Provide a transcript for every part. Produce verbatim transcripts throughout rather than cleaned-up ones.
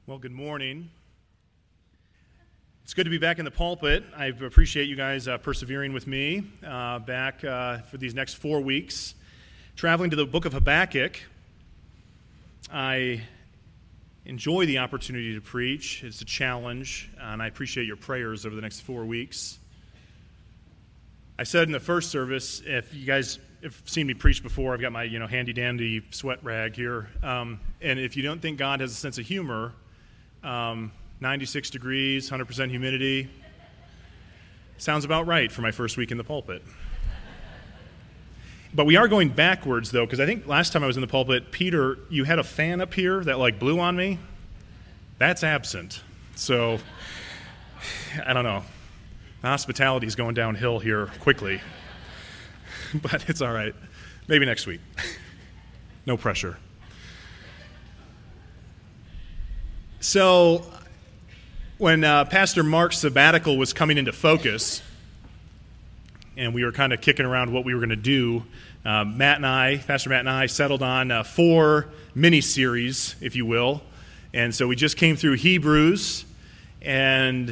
Well, good morning. It's good to be back in the pulpit. I appreciate you guys uh, persevering with me uh, back uh, for these next four weeks. Traveling to the book of Habakkuk, I enjoy the opportunity to preach. It's a challenge, and I appreciate your prayers over the next four weeks. I said in the first service, if you guys have seen me preach before, I've got my you know handy-dandy sweat rag here, um, and if you don't think God has a sense of humor, um, ninety-six degrees, one hundred percent humidity, sounds about right for my first week in the pulpit. But we are going backwards, though, because I think last time I was in the pulpit, Peter, you had a fan up here that, like, blew on me. That's absent. So, I don't know. The hospitality is going downhill here quickly. But it's all right. Maybe next week. No pressure. So, when uh, Pastor Mark's sabbatical was coming into focus, and we were kind of kicking around what we were going to do, um, Matt and I, Pastor Matt and I, settled on uh, four mini-series, if you will. And so we just came through Hebrews, and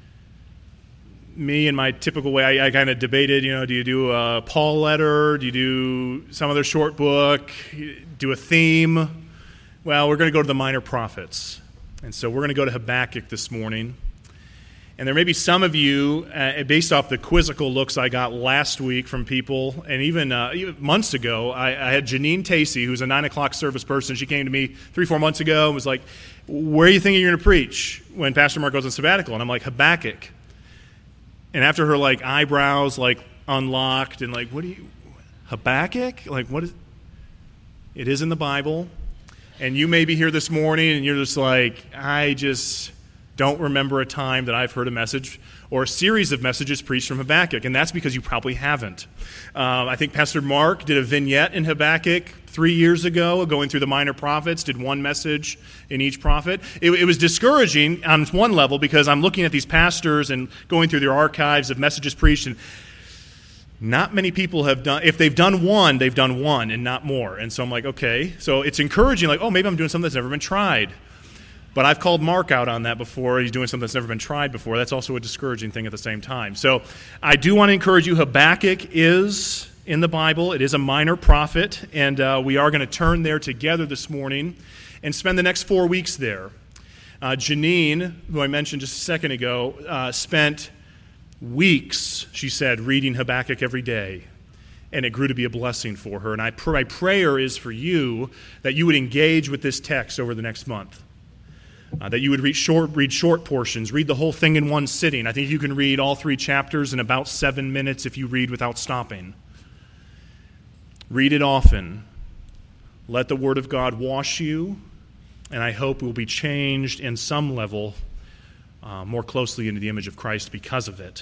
me, in my typical way, I, I kind of debated, you know, do you do a Paul letter? Do you do some other short book? Do a theme? Well, we're going to go to the minor prophets. And so we're going to go to Habakkuk this morning. And there may be some of you, uh, based off the quizzical looks I got last week from people, and even, uh, even months ago, I, I had Janine Tacey, who's a nine o'clock service person. She came to me three, four months ago and was like, where are you thinking you're going to preach when Pastor Mark goes on sabbatical? And I'm like, Habakkuk. And after her, like, eyebrows, like, unlocked, and like, what do you, Habakkuk? Like, what is, it is in the Bible. And you may be here this morning, and you're just like, I just don't remember a time that I've heard a message or a series of messages preached from Habakkuk, and that's because you probably haven't. Um, I think Pastor Mark did a vignette in Habakkuk three years ago, going through the minor prophets, did one message in each prophet. It, it was discouraging on one level because I'm looking at these pastors and going through their archives of messages preached, and not many people have done, if they've done one, they've done one and not more. And so I'm like, okay. So it's encouraging, like, oh, maybe I'm doing something that's never been tried. But I've called Mark out on that before. He's doing something that's never been tried before. That's also a discouraging thing at the same time. So I do want to encourage you. Habakkuk is in the Bible. It is a minor prophet. And uh, we are going to turn there together this morning and spend the next four weeks there. Uh, Janine, who I mentioned just a second ago, uh, spent weeks, she said, reading Habakkuk every day, and it grew to be a blessing for her. And I pray, my prayer is for you that you would engage with this text over the next month, uh, that you would read short, read short portions, read the whole thing in one sitting. I think you can read all three chapters in about seven minutes if you read without stopping. Read it often. Let the Word of God wash you, and I hope will be changed in some level Uh, more closely into the image of Christ because of it.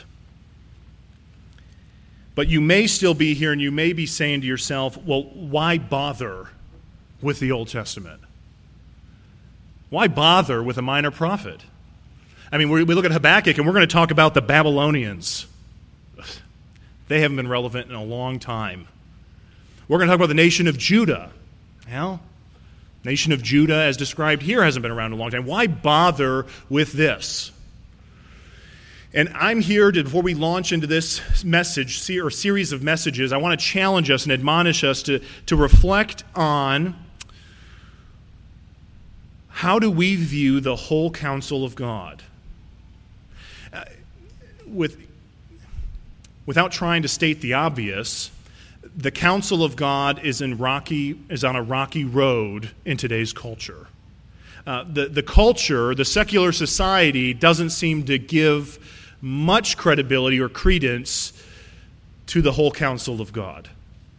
But you may still be here and you may be saying to yourself, well, why bother with the Old Testament? Why bother with a minor prophet? I mean, we, we look at Habakkuk and we're going to talk about the Babylonians. They haven't been relevant in a long time. We're going to talk about the nation of Judah. Well, nation of Judah, as described here, hasn't been around a long time. Why bother with this? And I'm here to, before we launch into this message or series of messages, I want to challenge us and admonish us to, to reflect on how do we view the whole counsel of God? Uh, with, without trying to state the obvious, the counsel of God is in rocky is on a rocky road in today's culture. Uh, the the culture, the secular society, doesn't seem to give much credibility or credence to the whole counsel of God.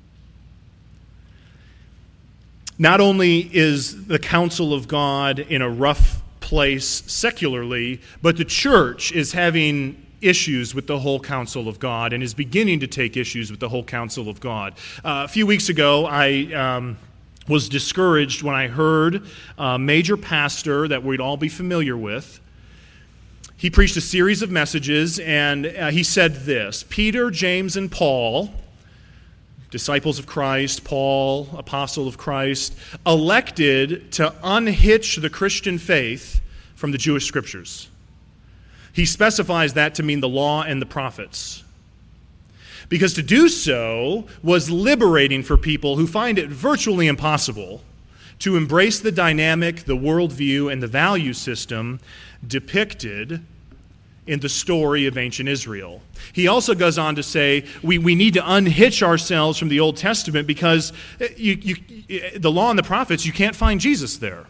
Not only is the counsel of God in a rough place secularly, but the church is having issues with the whole counsel of God and is beginning to take issues with the whole counsel of God. Uh, a few weeks ago, I um, was discouraged when I heard a major pastor that we'd all be familiar with. He preached a series of messages, and uh, he said this: Peter, James, and Paul, disciples of Christ, Paul, apostle of Christ, elected to unhitch the Christian faith from the Jewish scriptures. He specifies that to mean the law and the prophets. Because to do so was liberating for people who find it virtually impossible to embrace the dynamic, the worldview, and the value system depicted in the story of ancient Israel. He also goes on to say we, we need to unhitch ourselves from the Old Testament because you, you, the law and the prophets, you can't find Jesus there.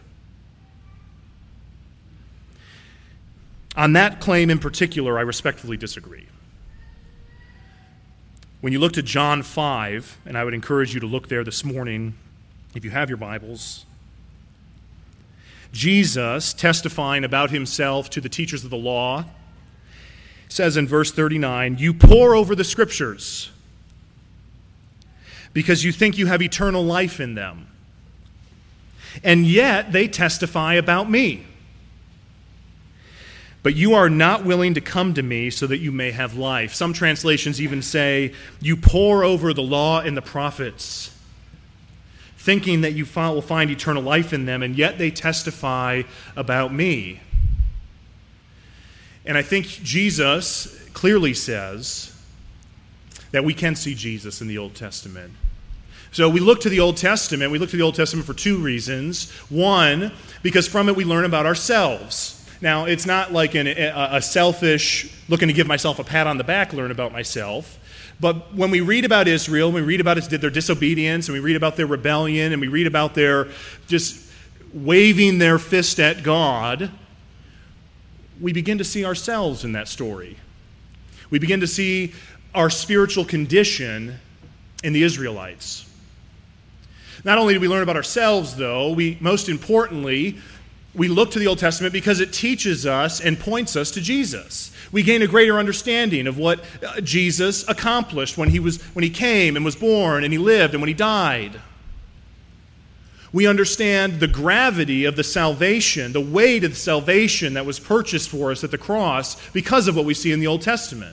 On that claim in particular, I respectfully disagree. When you look to John five, and I would encourage you to look there this morning, if you have your Bibles, Jesus, testifying about himself to the teachers of the law, says in verse thirty-nine, "You pore over the Scriptures because you think you have eternal life in them, and yet they testify about me. But you are not willing to come to me so that you may have life." Some translations even say, "You pore over the law and the prophets, thinking that you will find eternal life in them, and yet they testify about me." And I think Jesus clearly says that we can see Jesus in the Old Testament. So we look to the Old Testament. We look to the Old Testament for two reasons. One, because from it we learn about ourselves. Now, it's not like an, a, a selfish, looking to give myself a pat on the back, learn about myself. But when we read about Israel, when we read about their disobedience, and we read about their rebellion, and we read about their just waving their fist at God, we begin to see ourselves in that story. We begin to see our spiritual condition in the Israelites. Not only do we learn about ourselves, though, we most importantly, we look to the Old Testament because it teaches us and points us to Jesus. We gain a greater understanding of what Jesus accomplished when he was when he came and was born and he lived and when he died. We understand the gravity of the salvation, the weight of the salvation that was purchased for us at the cross because of what we see in the Old Testament.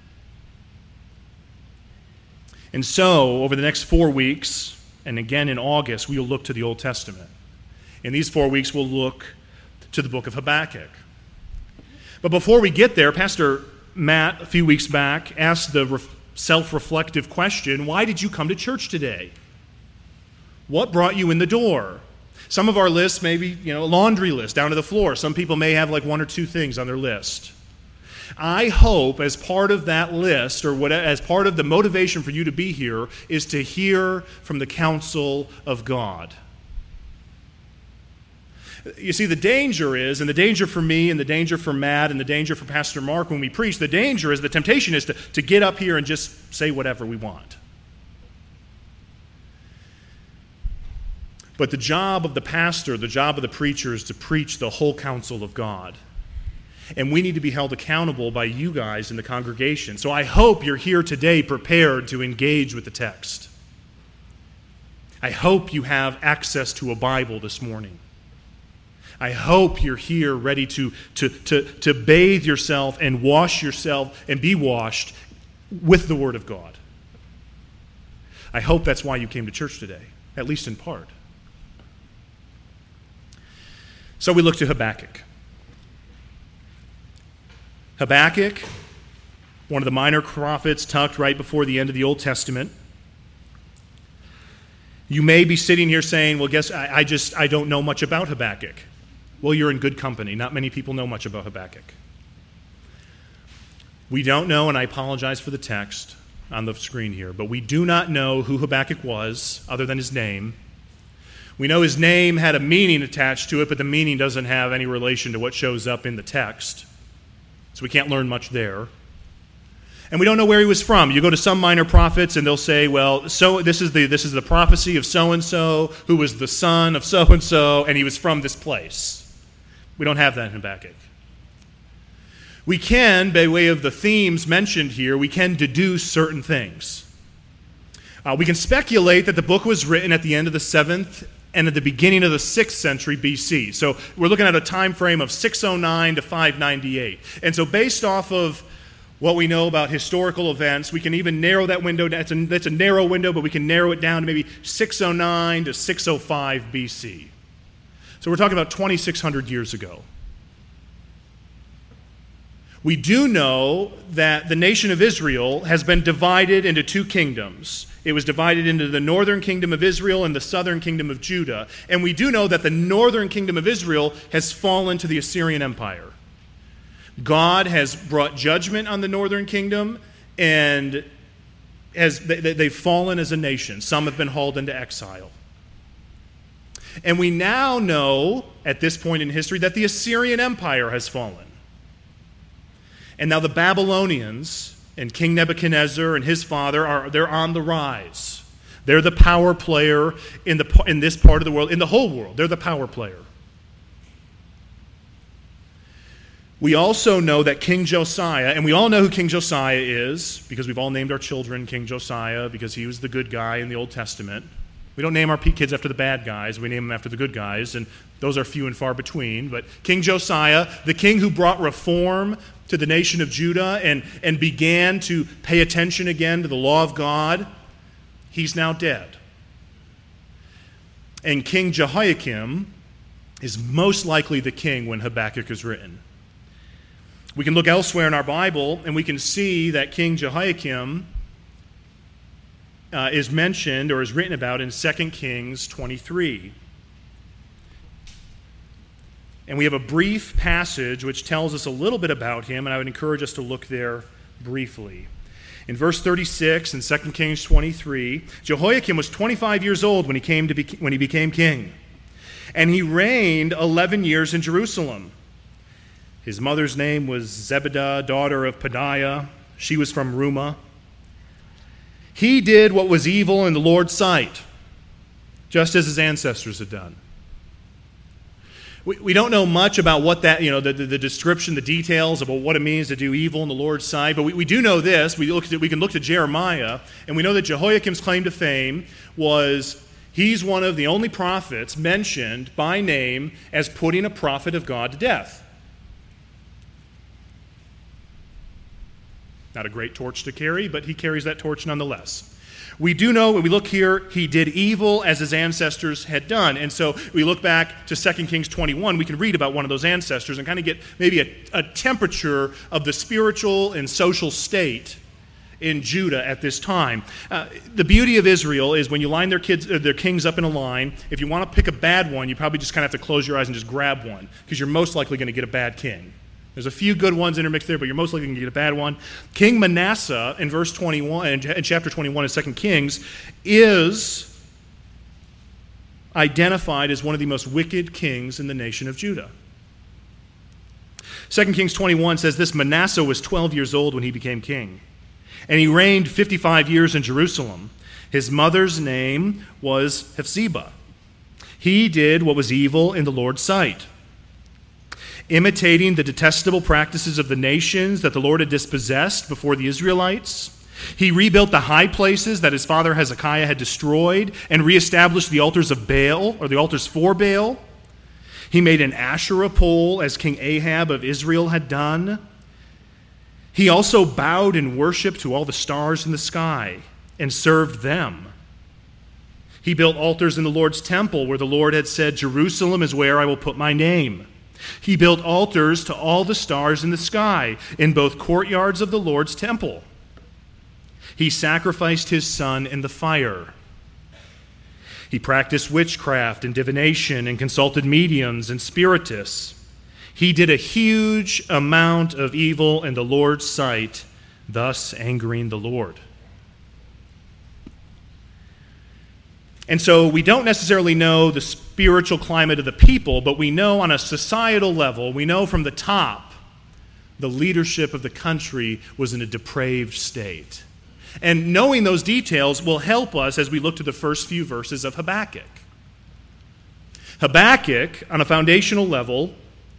And so, over the next four weeks, and again in August, we will look to the Old Testament. In these four weeks, we'll look to the book of Habakkuk. But before we get there, Pastor Matt, a few weeks back, asked the ref- self-reflective question, why did you come to church today? What brought you in the door? Some of our lists may be, you know, a laundry list down to the floor. Some people may have like one or two things on their list. I hope as part of that list, or what, as part of the motivation for you to be here, is to hear from the counsel of God. You see, the danger is, and the danger for me, and the danger for Matt, and the danger for Pastor Mark when we preach, the danger is, the temptation is to, to get up here and just say whatever we want. But the job of the pastor, the job of the preacher, is to preach the whole counsel of God. And we need to be held accountable by you guys in the congregation. So I hope you're here today prepared to engage with the text. I hope you have access to a Bible this morning. I hope you're here ready to, to, to, to bathe yourself and wash yourself and be washed with the Word of God. I hope that's why you came to church today, at least in part. So we look to Habakkuk. Habakkuk, one of the minor prophets tucked right before the end of the Old Testament. You may be sitting here saying, well, guess I, I just, I don't know much about Habakkuk. Well, you're in good company. Not many people know much about Habakkuk. We don't know, and I apologize for the text on the screen here, but we do not know who Habakkuk was other than his name. We know his name had a meaning attached to it, but the meaning doesn't have any relation to what shows up in the text. So we can't learn much there. And we don't know where he was from. You go to some minor prophets and they'll say, well, so this is the this is the prophecy of so-and-so, who was the son of so-and-so, and he was from this place. We don't have that in Habakkuk. We can, by way of the themes mentioned here, we can deduce certain things. Uh, we can speculate that the book was written at the end of the seventh and at the beginning of the sixth century B C. So we're looking at a time frame of six oh nine to five ninety-eight. And so based off of what we know about historical events, we can even narrow that window. That's a, that's a narrow window, but we can narrow it down to maybe six oh nine to six oh five B C. So we're talking about twenty-six hundred years ago. We do know that the nation of Israel has been divided into two kingdoms. It was divided into the northern kingdom of Israel and the southern kingdom of Judah. And we do know that the northern kingdom of Israel has fallen to the Assyrian Empire. God has brought judgment on the northern kingdom, and has, they, they've fallen as a nation. Some have been hauled into exile. And we now know, at this point in history, that the Assyrian Empire has fallen. And now the Babylonians and King Nebuchadnezzar and his father, are they're on the rise. They're the power player in, the, in this part of the world, in the whole world. They're the power player. We also know that King Josiah, and we all know who King Josiah is, because we've all named our children King Josiah, because he was the good guy in the Old Testament. We don't name our kids after the bad guys. We name them after the good guys, and those are few and far between. But King Josiah, the king who brought reform to the nation of Judah and, and began to pay attention again to the law of God, he's now dead. And King Jehoiakim is most likely the king when Habakkuk is written. We can look elsewhere in our Bible, and we can see that King Jehoiakim uh, is mentioned or is written about in Second Kings twenty-three. And we have a brief passage which tells us a little bit about him, and I would encourage us to look there briefly. In verse thirty-six in Second Kings twenty-three, Jehoiakim was twenty-five years old when he came to be, when he became king, and he reigned eleven years in Jerusalem. His mother's name was Zebedah, daughter of Pedaiah. She was from Rumah. He did what was evil in the Lord's sight, just as his ancestors had done. We, we don't know much about what that, you know, the, the, the description, the details about what it means to do evil in the Lord's sight, but we, we do know this. We, look at, we can look to Jeremiah, and we know that Jehoiakim's claim to fame was he's one of the only prophets mentioned by name as putting a prophet of God to death. Not a great torch to carry, but he carries that torch nonetheless. We do know, when we look here, he did evil as his ancestors had done. And so we look back to Second Kings twenty-one, we can read about one of those ancestors and kind of get maybe a, a temperature of the spiritual and social state in Judah at this time. Uh, the beauty of Israel is when you line their kids, uh, their kings up in a line, if you want to pick a bad one, you probably just kind of have to close your eyes and just grab one, because you're most likely going to get a bad king. There's a few good ones intermixed there, but you're most likely going to get a bad one. King Manasseh, in verse twenty-one, in chapter twenty-one of Second Kings, is identified as one of the most wicked kings in the nation of Judah. Second Kings twenty-one says this: Manasseh was twelve years old when he became king, and he reigned fifty-five years in Jerusalem. His mother's name was Hephzibah. He did what was evil in the Lord's sight, imitating the detestable practices of the nations that the Lord had dispossessed before the Israelites. He rebuilt the high places that his father Hezekiah had destroyed and reestablished the altars of Baal, or the altars for Baal. He made an Asherah pole, as King Ahab of Israel had done. He also bowed in worship to all the stars in the sky and served them. He built altars in the Lord's temple, where the Lord had said, "Jerusalem is where I will put my name." He built altars to all the stars in the sky in both courtyards of the Lord's temple. He sacrificed his son in the fire. He practiced witchcraft and divination and consulted mediums and spiritists. He did a huge amount of evil in the Lord's sight, thus angering the Lord. And so we don't necessarily know the spiritual climate of the people, but we know on a societal level, we know from the top, the leadership of the country was in a depraved state. And knowing those details will help us as we look to the first few verses of Habakkuk. Habakkuk, on a foundational level,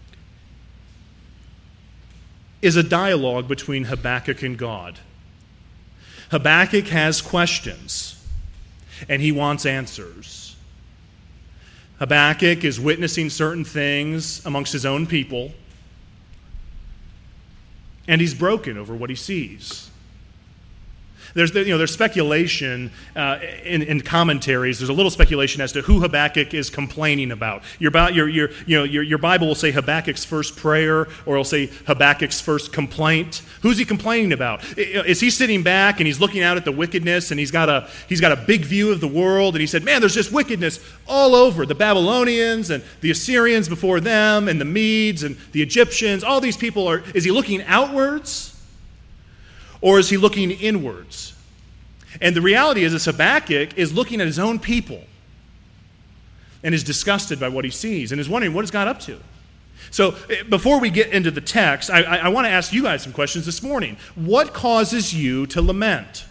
is a dialogue between Habakkuk and God. Habakkuk has questions, and he wants answers. Habakkuk is witnessing certain things amongst his own people, and he's broken over what he sees. There's, you know, there's speculation uh, in, in commentaries. There's a little speculation as to who Habakkuk is complaining about. Your, your, your, you know, your, your Bible will say Habakkuk's first prayer, or it'll say Habakkuk's first complaint. Who's he complaining about? Is he sitting back and he's looking out at the wickedness, and he's got a he's got a big view of the world, and he said, man, there's just wickedness all over. The Babylonians and the Assyrians before them, and the Medes and the Egyptians. All these people are. Is he looking outwards? Or is he looking inwards? And the reality is, is Habakkuk is looking at his own people and is disgusted by what he sees and is wondering, what is God up to? So before we get into the text, I, I, I want to ask you guys some questions this morning. What causes you to lament?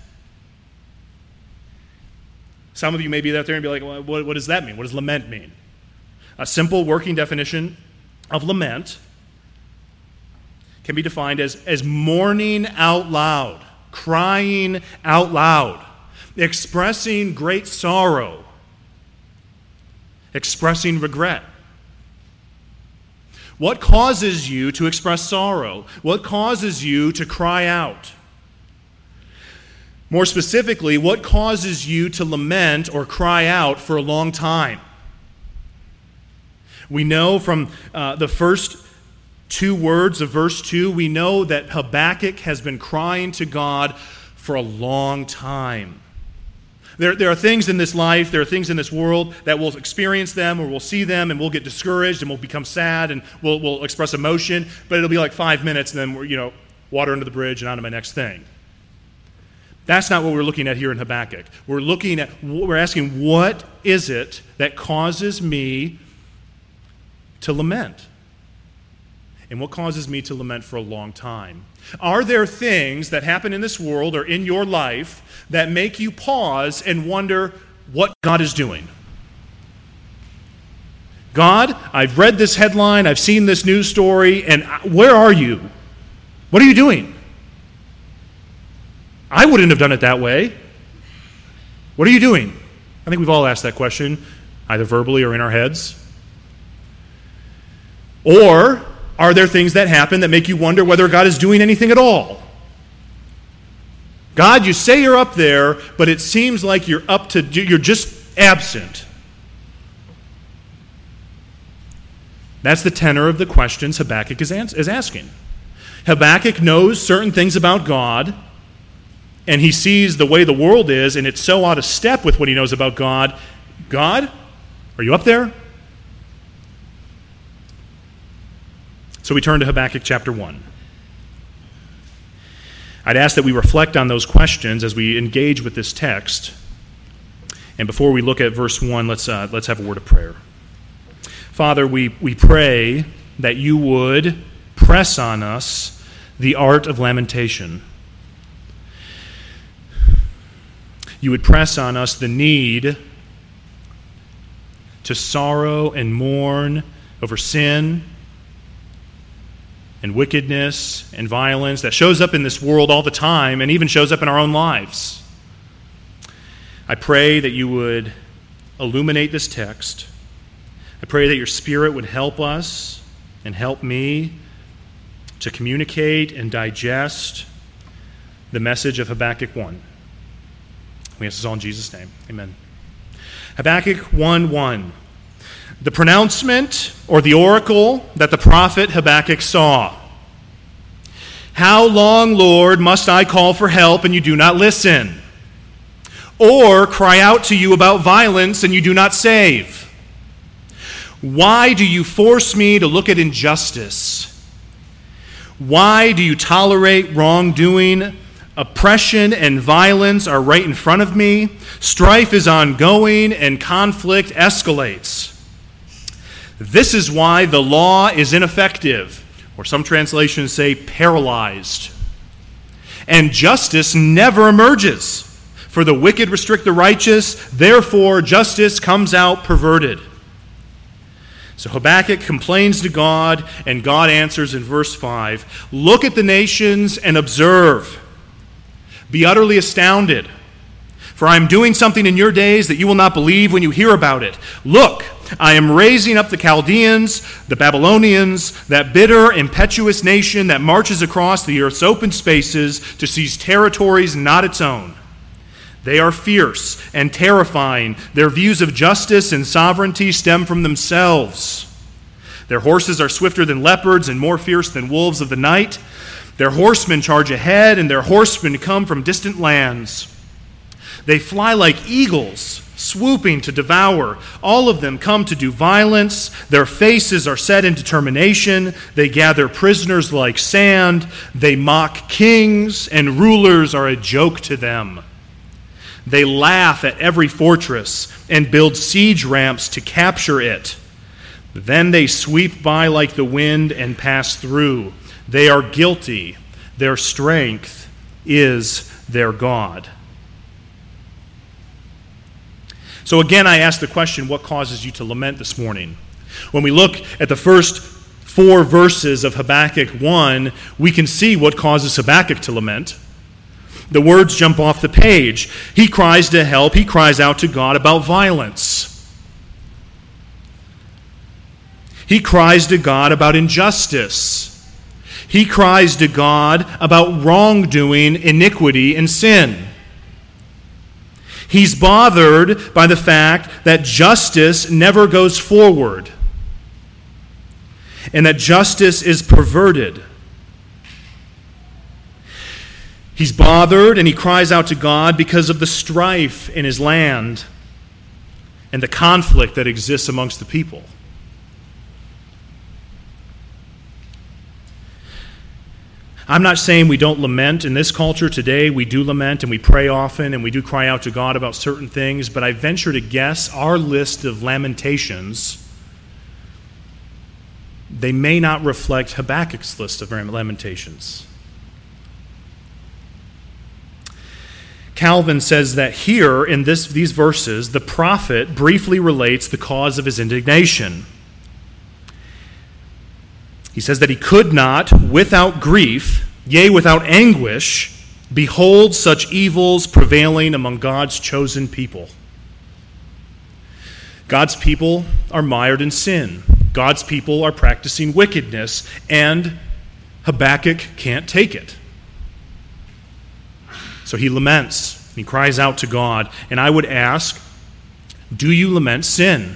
Some of you may be out there and be like, well, what, what does that mean? What does lament mean? A simple working definition of lament can be defined as, as mourning out loud, crying out loud, expressing great sorrow, expressing regret. What causes you to express sorrow? What causes you to cry out? More specifically, what causes you to lament or cry out for a long time? We know from uh, the first two words of verse two, we know that Habakkuk has been crying to God for a long time. There, there are things in this life, there are things in this world that we'll experience them or we'll see them and we'll get discouraged and we'll become sad and we'll, we'll express emotion, but it'll be like five minutes and then we're, you know, water under the bridge and on to my next thing. That's not what we're looking at here in Habakkuk. We're looking at, we're asking, what is it that causes me to lament? And what causes me to lament for a long time? Are there things that happen in this world or in your life that make you pause and wonder what God is doing? God, I've read this headline, I've seen this news story, and where are you? What are you doing? I wouldn't have done it that way. What are you doing? I think we've all asked that question, either verbally or in our heads. Or are there things that happen that make you wonder whether God is doing anything at all? God, you say you're up there, but it seems like you're up to, you're just absent. That's the tenor of the questions Habakkuk is, ans- is asking. Habakkuk knows certain things about God, and he sees the way the world is, and it's so out of step with what he knows about God. God, are you up there? So we turn to Habakkuk chapter one. I'd ask that we reflect on those questions as we engage with this text. And before we look at verse one, let's, uh, let's have a word of prayer. Father, we, we pray that you would press on us the art of lamentation. You would press on us the need to sorrow and mourn over sin and wickedness and violence that shows up in this world all the time and even shows up in our own lives. I pray that you would illuminate this text. I pray that your Spirit would help us and help me to communicate and digest the message of Habakkuk one. We ask this all in Jesus' name. Amen. Habakkuk one one. The pronouncement or the oracle that the prophet Habakkuk saw. How long, Lord, must I call for help and you do not listen? Or cry out to you about violence and you do not save? Why do you force me to look at injustice? Why do you tolerate wrongdoing? Oppression and violence are right in front of me. Strife is ongoing and conflict escalates. This is why the law is ineffective, or some translations say paralyzed. And justice never emerges. For the wicked restrict the righteous, therefore justice comes out perverted. So Habakkuk complains to God, and God answers in verse five, look at the nations and observe. Be utterly astounded. For I am doing something in your days that you will not believe when you hear about it. Look, I am raising up the Chaldeans, the Babylonians, that bitter, impetuous nation that marches across the earth's open spaces to seize territories not its own. They are fierce and terrifying. Their views of justice and sovereignty stem from themselves. Their horses are swifter than leopards and more fierce than wolves of the night. Their horsemen charge ahead, and their horsemen come from distant lands. They fly like eagles, swooping to devour. All of them come to do violence. Their faces are set in determination. They gather prisoners like sand. They mock kings, and rulers are a joke to them. They laugh at every fortress and build siege ramps to capture it. Then they sweep by like the wind and pass through. They are guilty. Their strength is their God. So again, I ask the question, what causes you to lament this morning? When we look at the first four verses of Habakkuk one, we can see what causes Habakkuk to lament. The words jump off the page. He cries to help. He cries out to God about violence. He cries to God about injustice. He cries to God about wrongdoing, iniquity, and sin. He's bothered by the fact that justice never goes forward and that justice is perverted. He's bothered and he cries out to God because of the strife in his land and the conflict that exists amongst the people. I'm not saying we don't lament in this culture today. We do lament and we pray often and we do cry out to God about certain things, but I venture to guess our list of lamentations, they may not reflect Habakkuk's list of lamentations. Calvin says that here in this, these verses, the prophet briefly relates the cause of his indignation. He says that he could not, without grief, yea, without anguish, behold such evils prevailing among God's chosen people. God's people are mired in sin. God's people are practicing wickedness, and Habakkuk can't take it. So he laments. He cries out to God. And I would ask, do you lament sin?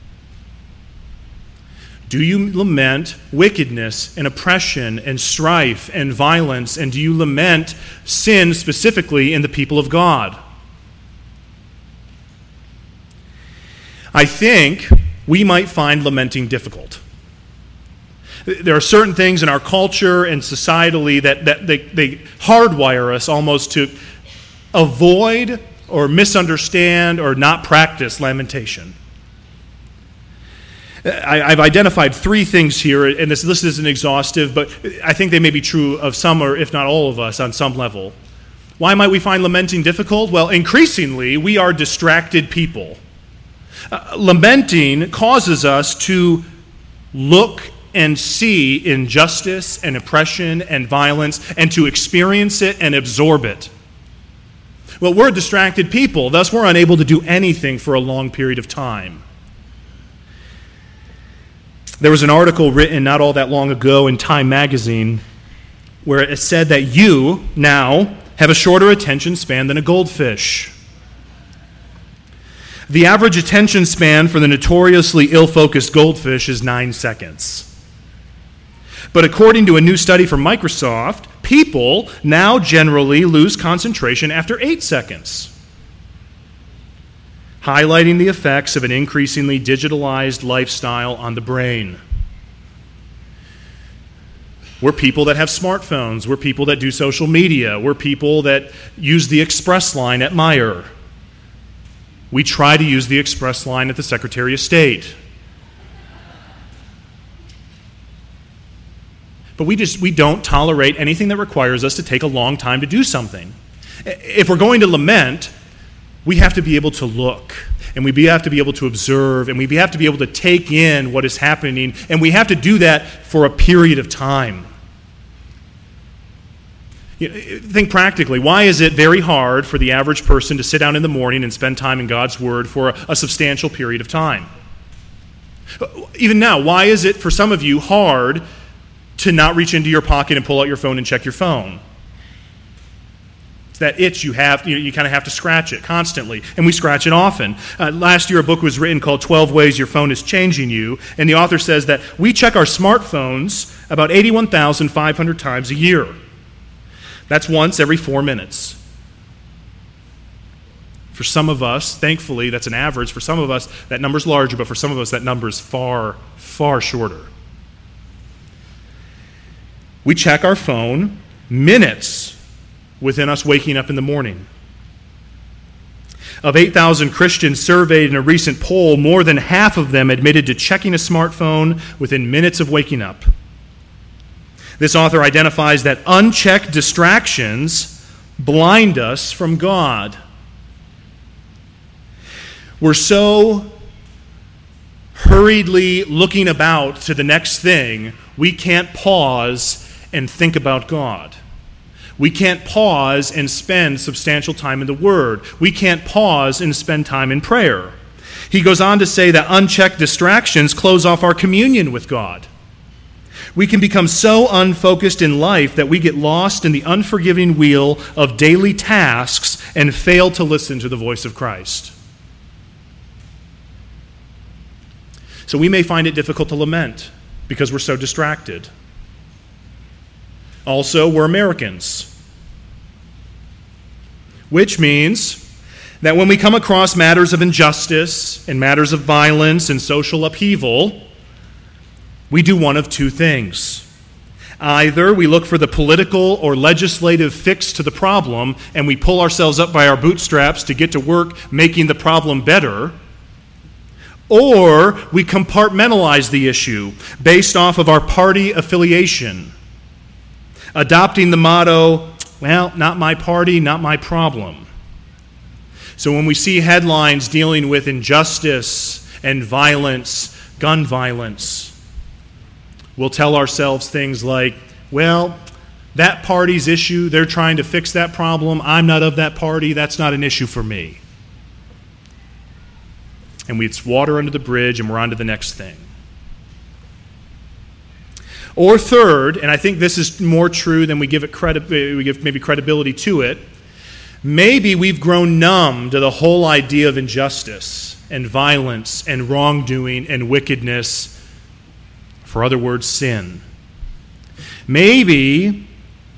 Do you lament wickedness and oppression and strife and violence? And do you lament sin specifically in the people of God? I think we might find lamenting difficult. There are certain things in our culture and societally that, that they, they hardwire us almost to avoid or misunderstand or not practice lamentation. I, I've identified three things here, and this list isn't exhaustive, but I think they may be true of some or if not all of us on some level. Why might we find lamenting difficult? Well, increasingly, we are distracted people. Uh, lamenting causes us to look and see injustice and oppression and violence and to experience it and absorb it. Well, we're distracted people, thus we're unable to do anything for a long period of time. There was an article written not all that long ago in Time magazine where it said that you now have a shorter attention span than a goldfish. The average attention span for the notoriously ill-focused goldfish is nine seconds. But according to a new study from Microsoft, people now generally lose concentration after eight seconds, highlighting the effects of an increasingly digitalized lifestyle on the brain. We're people that have smartphones. We're people that do social media. We're people that use the express line at Meijer. We try to use the express line at the Secretary of State. But we just we don't tolerate anything that requires us to take a long time to do something. If we're going to lament, we have to be able to look, and we have to be able to observe, and we have to be able to take in what is happening, and we have to do that for a period of time. You know, think practically. Why is it very hard for the average person to sit down in the morning and spend time in God's Word for a, a substantial period of time? Even now, why is it for some of you hard to not reach into your pocket and pull out your phone and check your phone? It's that itch you have, you, you kind of have to scratch it constantly, and we scratch it often. Uh, last year, a book was written called twelve Ways Your Phone is Changing You, and the author says that we check our smartphones about eighty-one thousand five hundred times a year. That's once every four minutes. For some of us, thankfully, that's an average. For some of us, that number's larger, but for some of us, that number is far, far shorter. We check our phone minutes within us waking up in the morning. Of eight thousand Christians surveyed in a recent poll, more than half of them admitted to checking a smartphone within minutes of waking up. This author identifies that unchecked distractions blind us from God. We're so hurriedly looking about to the next thing, we can't pause and think about God. We can't pause and spend substantial time in the Word. We can't pause and spend time in prayer. He goes on to say that unchecked distractions close off our communion with God. We can become so unfocused in life that we get lost in the unforgiving wheel of daily tasks and fail to listen to the voice of Christ. So we may find it difficult to lament because we're so distracted. Also, we're Americans, which means that when we come across matters of injustice and matters of violence and social upheaval, we do one of two things. Either we look for the political or legislative fix to the problem and we pull ourselves up by our bootstraps to get to work making the problem better, or we compartmentalize the issue based off of our party affiliation, adopting the motto, well, not my party, not my problem. So when we see headlines dealing with injustice and violence, gun violence, we'll tell ourselves things like, well, that party's issue, they're trying to fix that problem. I'm not of that party. That's not an issue for me. And we, it's water under the bridge, and we're on to the next thing. Or third, and I think this is more true than we give it credit, we give maybe credibility to it, maybe we've grown numb to the whole idea of injustice and violence and wrongdoing and wickedness, for other words, sin. Maybe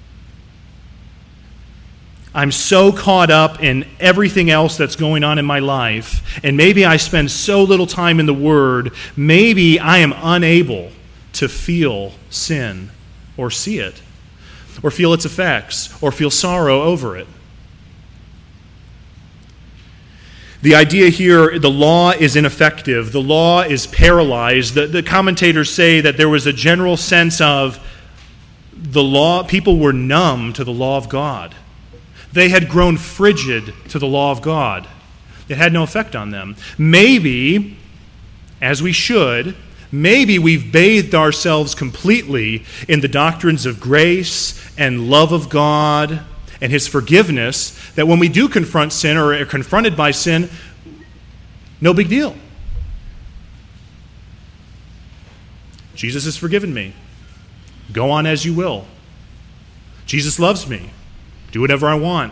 I'm so caught up in everything else that's going on in my life, and maybe I spend so little time in the Word, maybe I am unable to feel sin or see it, or feel its effects, or feel sorrow over it. The idea here, the law is ineffective. The law is paralyzed. The, the commentators say that there was a general sense of the law, people were numb to the law of God. They had grown frigid to the law of God. It had no effect on them. Maybe, as we should, maybe we've bathed ourselves completely in the doctrines of grace and love of God and His forgiveness, that when we do confront sin or are confronted by sin, no big deal. Jesus has forgiven me. Go on as you will. Jesus loves me. Do whatever I want.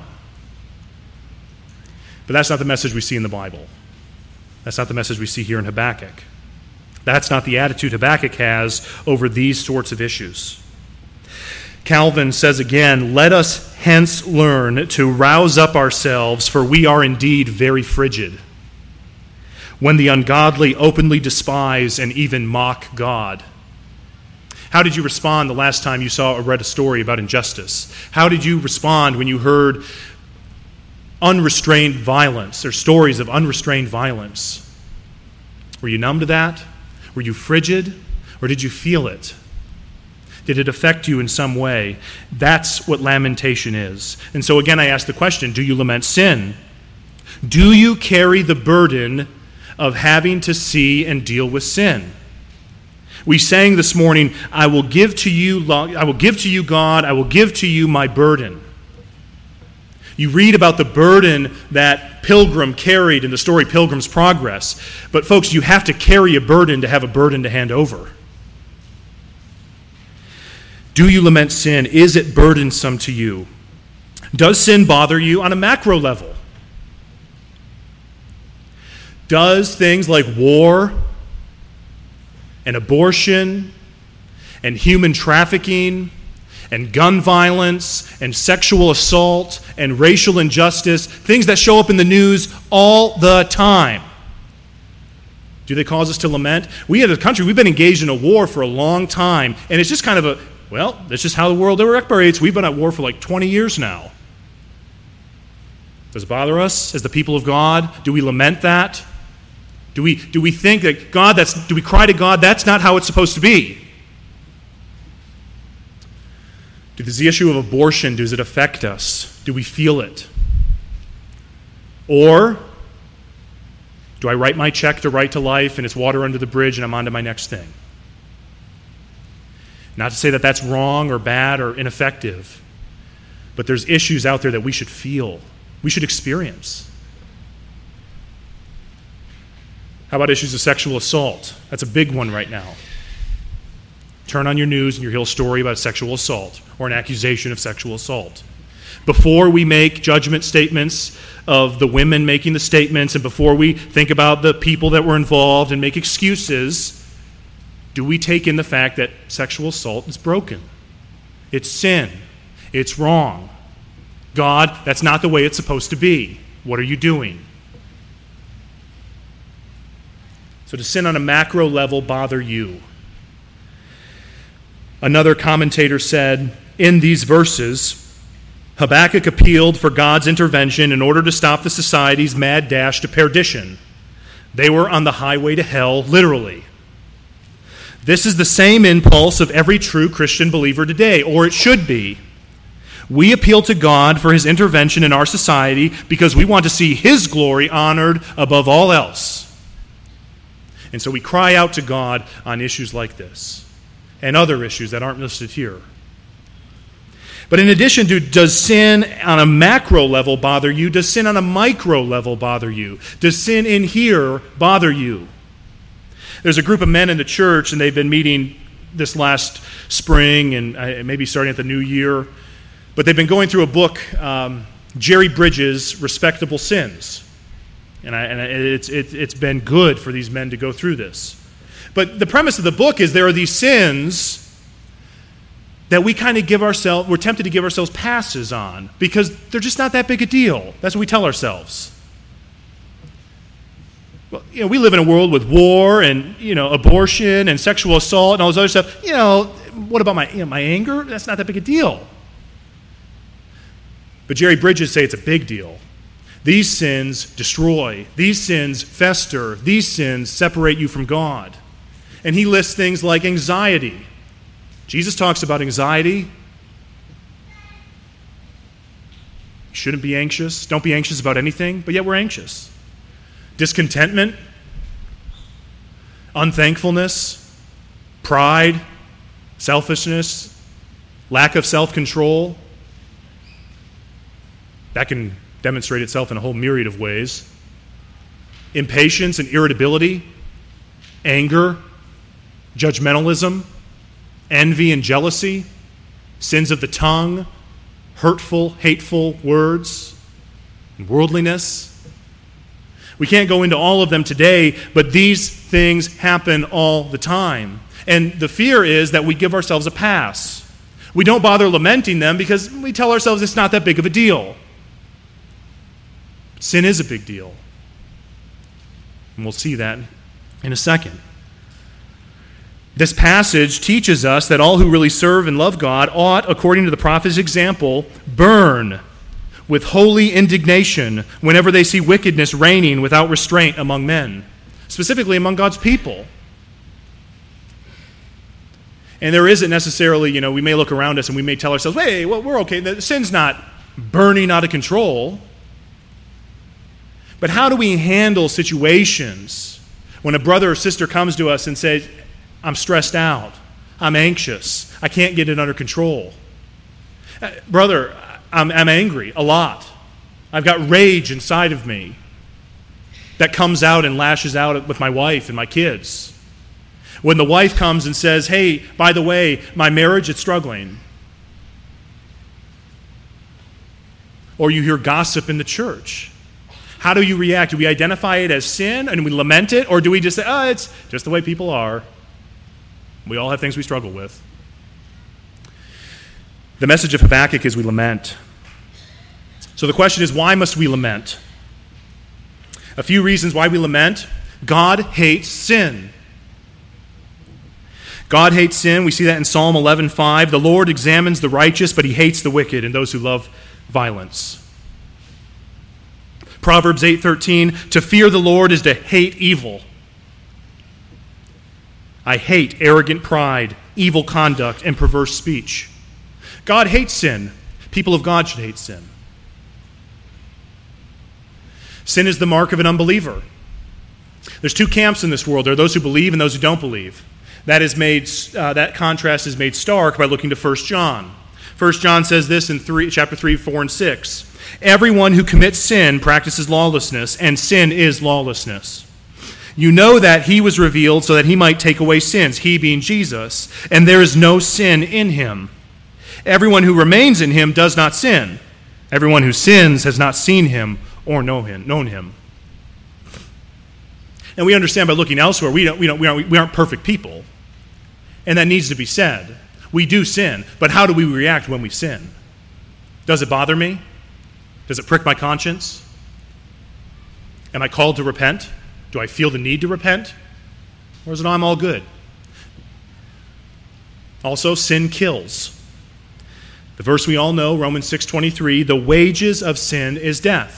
But that's not the message we see in the Bible. That's not the message we see here in Habakkuk. That's not the attitude Habakkuk has over these sorts of issues. Calvin says again, "Let us hence learn to rouse up ourselves, for we are indeed very frigid. When the ungodly openly despise and even mock God." How did you respond the last time you saw or read a story about injustice? How did you respond when you heard unrestrained violence or stories of unrestrained violence? Were you numb to that? Were you frigid? Or did you feel it? Did it affect you in some way? That's what lamentation is. And so again, I ask the question, do you lament sin? Do you carry the burden of having to see and deal with sin? We sang this morning, I will give to you, I will give to you, God, I will give to you my burden. You read about the burden that Pilgrim carried in the story Pilgrim's Progress. But folks, you have to carry a burden to have a burden to hand over. Do you lament sin? Is it burdensome to you? Does sin bother you on a macro level? Does things like war and abortion and human trafficking and gun violence and sexual assault and racial injustice, things that show up in the news all the time, do they cause us to lament? We as a country, we've been engaged in a war for a long time, and it's just kind of a, well, that's just how the world operates. We've been at war for like twenty years now. Does it bother us as the people of God? Do we lament that? Do we, do we think that God, that's, do we cry to God, that's not how it's supposed to be? Does the issue of abortion, does it affect us? Do we feel it? Or do I write my check to Right to Life and it's water under the bridge and I'm on to my next thing? Not to say that that's wrong or bad or ineffective, but there's issues out there that we should feel, we should experience. How about issues of sexual assault? That's a big one right now. Turn on your news and you'll hear a story about sexual assault or an accusation of sexual assault. Before we make judgment statements of the women making the statements and before we think about the people that were involved and make excuses, do we take in the fact that sexual assault is broken? It's sin. It's wrong. God, that's not the way it's supposed to be. What are you doing? So does sin on a macro level bother you? Another commentator said, in these verses, Habakkuk appealed for God's intervention in order to stop the society's mad dash to perdition. They were on the highway to hell, literally. This is the same impulse of every true Christian believer today, or it should be. We appeal to God for his intervention in our society because we want to see his glory honored above all else. And so we cry out to God on issues like this and other issues that aren't listed here. But in addition to, does sin on a macro level bother you? Does sin on a micro level bother you? Does sin in here bother you? There's a group of men in the church, and they've been meeting this last spring and maybe starting at the new year. But they've been going through a book, um, Jerry Bridges' Respectable Sins. And, I, and it's, it, it's been good for these men to go through this. But the premise of the book is there are these sins that we kind of give ourselves, we're tempted to give ourselves passes on because they're just not that big a deal. That's what we tell ourselves. Well, you know, we live in a world with war and, you know, abortion and sexual assault and all this other stuff. You know, what about my, you know, my anger? That's not that big a deal. But Jerry Bridges say it's a big deal. These sins destroy. These sins fester. These sins separate you from God. And he lists things like anxiety. Jesus talks about anxiety. You shouldn't be anxious. Don't be anxious about anything, but yet we're anxious. Discontentment, unthankfulness, pride, selfishness, lack of self-control. That can demonstrate itself in a whole myriad of ways. Impatience and irritability, anger, judgmentalism, envy and jealousy, sins of the tongue, hurtful, hateful words, and worldliness. We can't go into all of them today, but these things happen all the time. And the fear is that we give ourselves a pass. We don't bother lamenting them because we tell ourselves it's not that big of a deal. Sin is a big deal. And we'll see that in a second. This passage teaches us that all who really serve and love God ought, according to the prophet's example, burn with holy indignation whenever they see wickedness reigning without restraint among men, specifically among God's people. And there isn't necessarily, you know, we may look around us and we may tell ourselves, hey, well, we're okay. The sin's not burning out of control. But how do we handle situations when a brother or sister comes to us and says, I'm stressed out, I'm anxious, I can't get it under control? Uh, brother, I'm, I'm angry a lot. I've got rage inside of me that comes out and lashes out with my wife and my kids. When the wife comes and says, hey, by the way, my marriage is struggling. Or you hear gossip in the church. How do you react? Do we identify it as sin and we lament it? Or do we just say, oh, it's just the way people are. We all have things we struggle with. The message of Habakkuk is we lament. So the question is, why must we lament? A few reasons why we lament. God hates sin. God hates sin. We see that in Psalm eleven five. The Lord examines the righteous, but he hates the wicked and those who love violence. Proverbs eight thirteen. To fear the Lord is to hate evil. I hate arrogant pride, evil conduct, and perverse speech. God hates sin. People of God should hate sin. Sin is the mark of an unbeliever. There's two camps in this world. There are those who believe and those who don't believe. That is made. Uh, that contrast is made stark by looking to First John. First John says this in three, chapter three, four, and six. Everyone who commits sin practices lawlessness, and sin is lawlessness. You know that he was revealed so that he might take away sins, he being Jesus, and there is no sin in him. Everyone who remains in him does not sin. Everyone who sins has not seen him or know him, known him. And we understand by looking elsewhere, we, don't, we, don't, we, aren't, we aren't perfect people. And that needs to be said. We do sin, but how do we react when we sin? Does it bother me? Does it prick my conscience? Am I called to repent? Do I feel the need to repent? Or is it, I'm all good? Also, sin kills. The verse we all know, Romans six twenty-three, the wages of sin is death.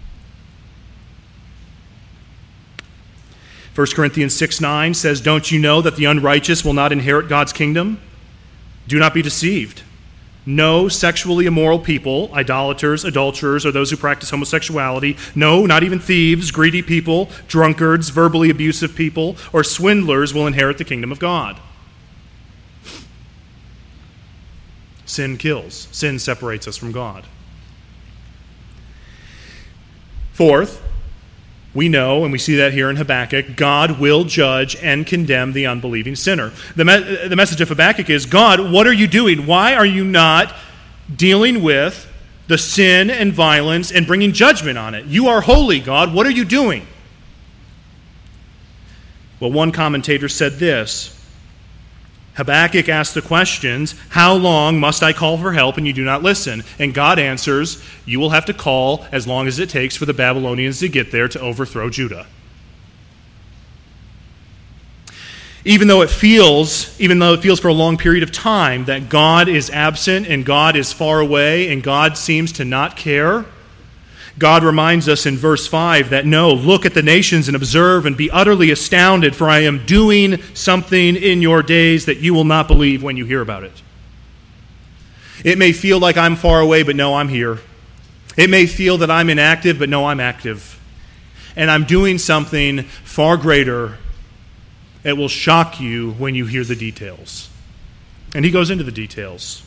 First Corinthians six nine says, don't you know that the unrighteous will not inherit God's kingdom? Do not be deceived. No sexually immoral people, idolaters, adulterers, or those who practice homosexuality, no, not even thieves, greedy people, drunkards, verbally abusive people, or swindlers will inherit the kingdom of God. Sin kills. Sin separates us from God. Fourth, we know, and we see that here in Habakkuk, God will judge and condemn the unbelieving sinner. The, me- the message of Habakkuk is, God, what are you doing? Why are you not dealing with the sin and violence and bringing judgment on it? You are holy, God. What are you doing? Well, one commentator said this. Habakkuk asked the questions, how long must I call for help and you do not listen? And God answers, you will have to call as long as it takes for the Babylonians to get there to overthrow Judah. Even though it feels, even though it feels for a long period of time that God is absent and God is far away and God seems to not care, God reminds us in verse five that no, look at the nations and observe and be utterly astounded, for I am doing something in your days that you will not believe when you hear about it. It may feel like I'm far away, but no, I'm here. It may feel that I'm inactive, but no, I'm active. And I'm doing something far greater. It will shock you when you hear the details. And he goes into the details.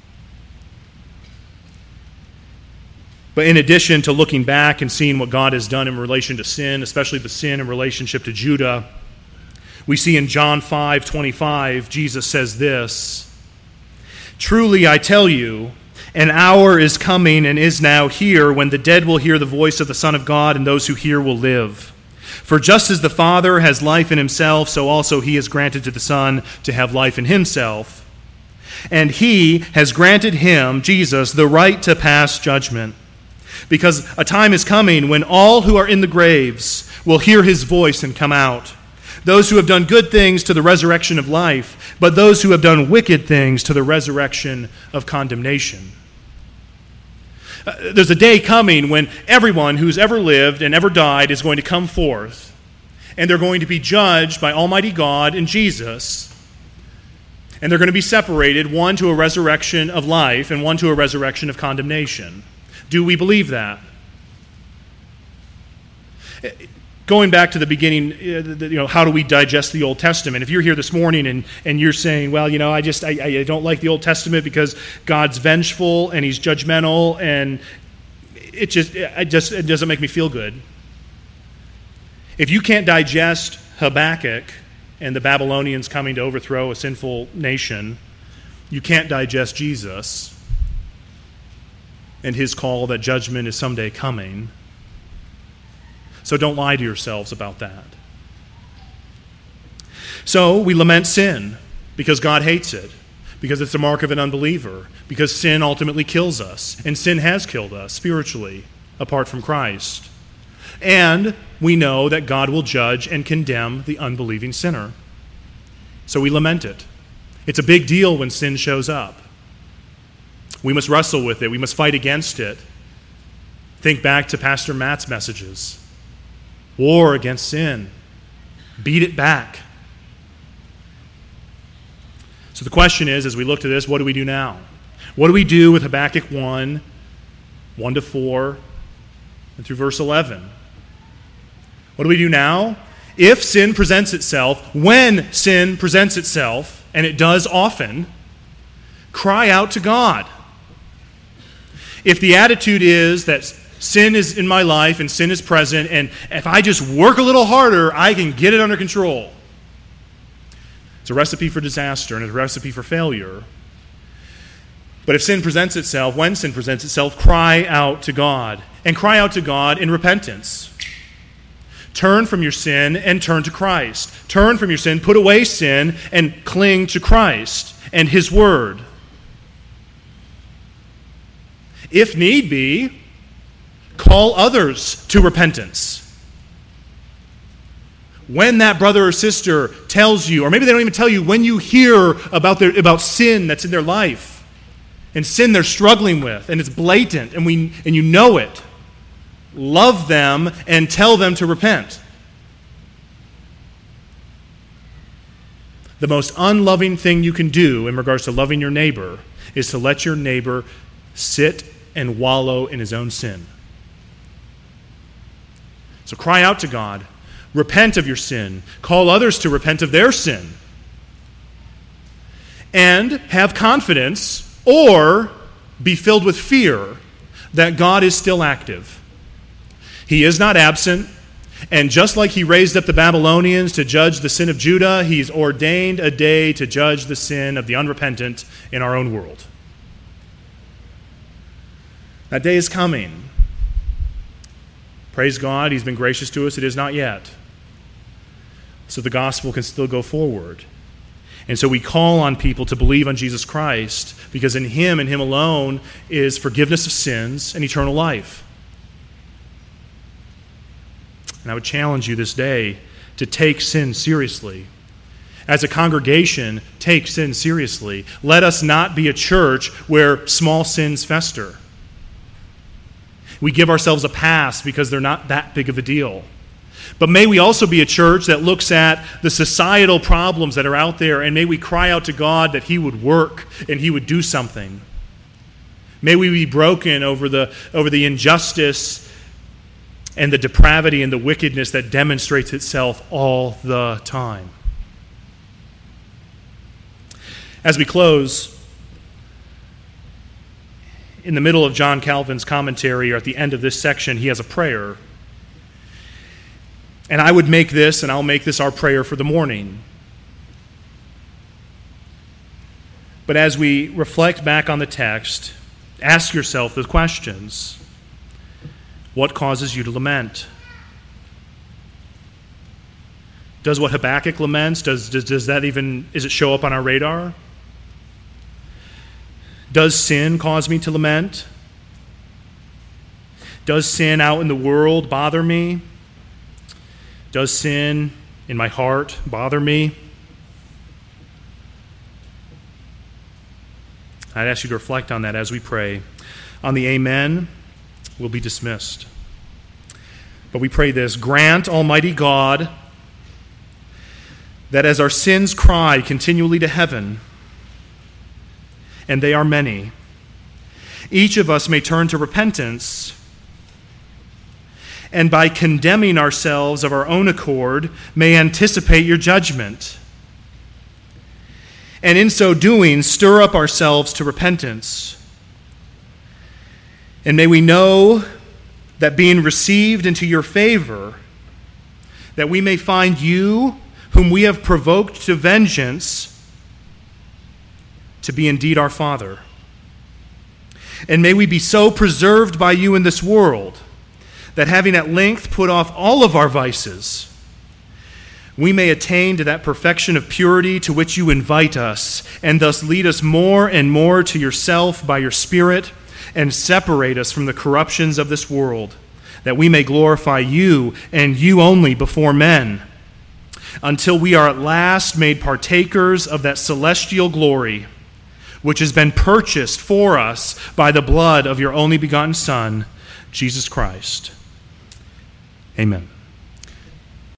But in addition to looking back and seeing what God has done in relation to sin, especially the sin in relationship to Judah, we see in John five twenty-five, Jesus says this, truly I tell you, an hour is coming and is now here when the dead will hear the voice of the Son of God, and those who hear will live. For just as the Father has life in himself, so also he has granted to the Son to have life in himself. And he has granted him, Jesus, the right to pass judgment. Because a time is coming when all who are in the graves will hear his voice and come out. Those who have done good things to the resurrection of life, but those who have done wicked things to the resurrection of condemnation. Uh, there's a day coming when everyone who's ever lived and ever died is going to come forth, and they're going to be judged by Almighty God and Jesus, and they're going to be separated, one to a resurrection of life and one to a resurrection of condemnation. Do we believe that? Going back to the beginning, you know, how do we digest the Old Testament? If you're here this morning and, and you're saying, well, you know, I just I, I don't like the Old Testament because God's vengeful and he's judgmental, and it just, it just it doesn't make me feel good. If you can't digest Habakkuk and the Babylonians coming to overthrow a sinful nation, you can't digest Jesus and his call that judgment is someday coming. So don't lie to yourselves about that. So we lament sin because God hates it, because it's a mark of an unbeliever, because sin ultimately kills us, and sin has killed us spiritually apart from Christ. And we know that God will judge and condemn the unbelieving sinner. So we lament it. It's a big deal when sin shows up. We must wrestle with it. We must fight against it. Think back to Pastor Matt's messages. War against sin. Beat it back. So the question is, as we look to this, what do we do now? What do we do with Habakkuk one, one to four, and through verse eleven? What do we do now? If sin presents itself, when sin presents itself, and it does often, cry out to God. If the attitude is that sin is in my life and sin is present, and if I just work a little harder, I can get it under control, it's a recipe for disaster and a recipe for failure. But if sin presents itself, when sin presents itself, cry out to God. And cry out to God in repentance. Turn from your sin and turn to Christ. Turn from your sin, put away sin, and cling to Christ and his word. If need be, call others to repentance. When that brother or sister tells you, or maybe they don't even tell you, when you hear about their about sin that's in their life, and sin they're struggling with, and it's blatant, and we and you know it, love them and tell them to repent. The most unloving thing you can do in regards to loving your neighbor is to let your neighbor sit and wallow in his own sin. So cry out to God. Repent of your sin. Call others to repent of their sin. And have confidence or be filled with fear that God is still active. He is not absent. And just like he raised up the Babylonians to judge the sin of Judah, he's ordained a day to judge the sin of the unrepentant in our own world. That day is coming. Praise God, he's been gracious to us. It is not yet. So the gospel can still go forward. And so we call on people to believe on Jesus Christ, because in him and him alone is forgiveness of sins and eternal life. And I would challenge you this day to take sin seriously. As a congregation, take sin seriously. Let us not be a church where small sins fester. We give ourselves a pass because they're not that big of a deal. But may we also be a church that looks at the societal problems that are out there, and may we cry out to God that he would work and he would do something. May we be broken over the, over the injustice and the depravity and the wickedness that demonstrates itself all the time. As we close, in the middle of John Calvin's commentary, or at the end of this section, he has a prayer. And I would make this, and I'll make this our prayer for the morning. But as we reflect back on the text, ask yourself the questions. What causes you to lament? Does what Habakkuk laments, does, does, does that even, does it show up on our radar? Does sin cause me to lament? Does sin out in the world bother me? Does sin in my heart bother me? I'd ask you to reflect on that as we pray. On the amen, we'll be dismissed. But we pray this: grant, Almighty God, that as our sins cry continually to heaven, and they are many, each of us may turn to repentance, and by condemning ourselves of our own accord, may anticipate your judgment. And in so doing, stir up ourselves to repentance. And may we know that being received into your favor, that we may find you, whom we have provoked to vengeance, to be indeed our Father. And may we be so preserved by you in this world, that having at length put off all of our vices, we may attain to that perfection of purity to which you invite us, and thus lead us more and more to yourself by your Spirit, and separate us from the corruptions of this world, that we may glorify you and you only before men, until we are at last made partakers of that celestial glory, which has been purchased for us by the blood of your only begotten Son, Jesus Christ. Amen.